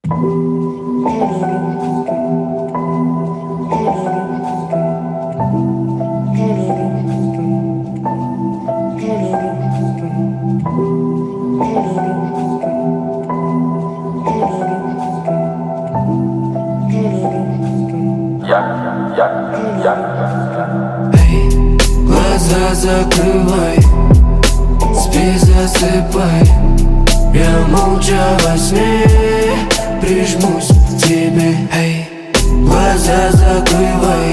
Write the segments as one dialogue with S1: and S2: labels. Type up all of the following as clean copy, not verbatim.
S1: Эй, глаза закрывай, спи, засыпай. Я молча во сне прижмусь к тебе. Эй, глаза закрывай,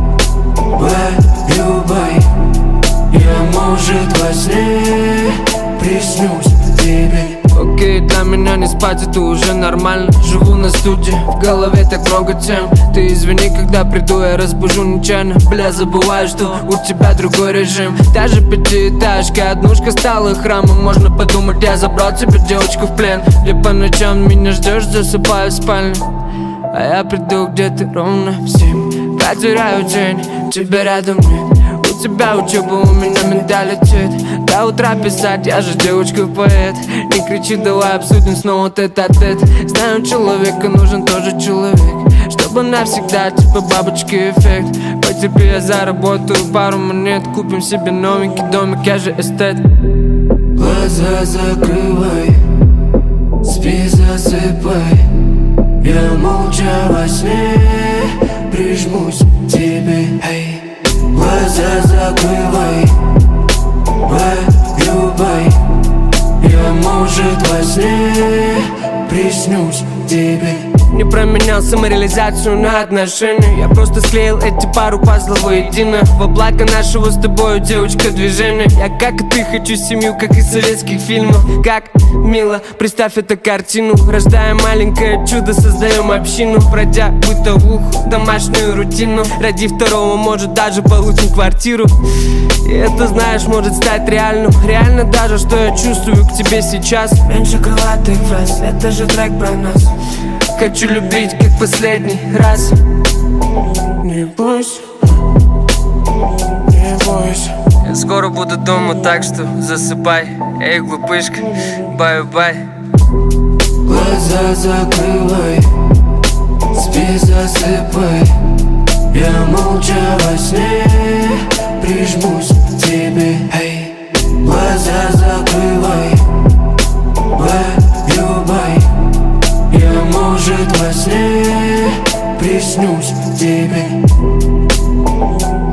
S1: любай. Я, может, во сне приснюсь тебе.
S2: Окей, для меня не спать это уже нормально. Живу на студии, в голове так много тем. Ты извини, когда приду, я разбужу нечаянно. Бля, забываю, что у тебя другой режим. Та же пятиэтажка, однушка стала храмом. Можно подумать, я забрал тебе девочку в плен. И по ночам меня ждешь, засыпаю в спальне. А я приду где-то ровно в 7. Потеряю тень, тебя рядом нет. У тебя учеба, у меня менталитет. До утра писать, я же девочка-поэт. Не кричи, давай обсудим снова тет-а-тет. Знаю, человеку нужен тоже человек, чтобы навсегда, типа бабочки эффект. Потерпи, я заработаю пару монет. Купим себе новенький домик, я же эстет.
S1: Глаза закрывай, спи, засыпай. Я молча во сне прижмусь к тебе. Эй, глаза закрывай, любай. Я, может, во сне приснюсь тебе.
S2: Не променял самореализацию на отношения. Я просто склеил эти пару пазлов воедино во благо нашего с тобою, девочка, движения. Я, как и ты, хочу семью, как из советских фильмов. Как мило, представь эту картину. Рождаем маленькое чудо, создаем общину. Пройдя бытовуху, домашнюю рутину. Ради второго, может, даже получим квартиру. И это, знаешь, может стать реальным. Реально даже, что я чувствую к тебе сейчас. Меньше крылатых фраз, это же трек про нас. Хочу любить, как последний раз.
S1: Не бойся, не бойся.
S2: Я скоро буду дома, так что засыпай. Эй, глупышка, бай-бай.
S1: Глаза закрывай, спи, засыпай. Я молча во сне прижмусь к тебе. Эй, глаза закрывай, любай. Я, может, во сне приснюсь тебе.